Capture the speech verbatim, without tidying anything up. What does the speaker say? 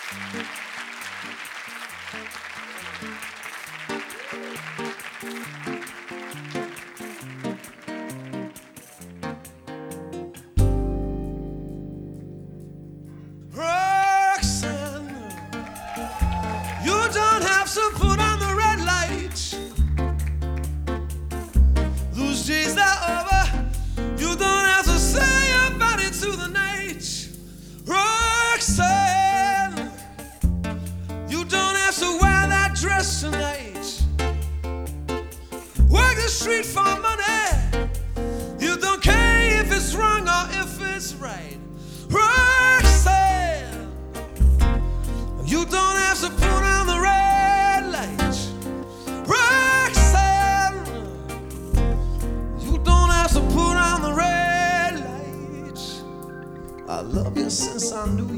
Roxanne, you don't have to put on the red light. Those days are over. You don't have to say your body to the night. Roxanne, you don't have to wear that dress tonight. Work the street for money. You don't care if it's wrong or if it's right. Roxanne, you don't have to put on the red light. Roxanne, you don't have to put on the red light. I love you since I knew you.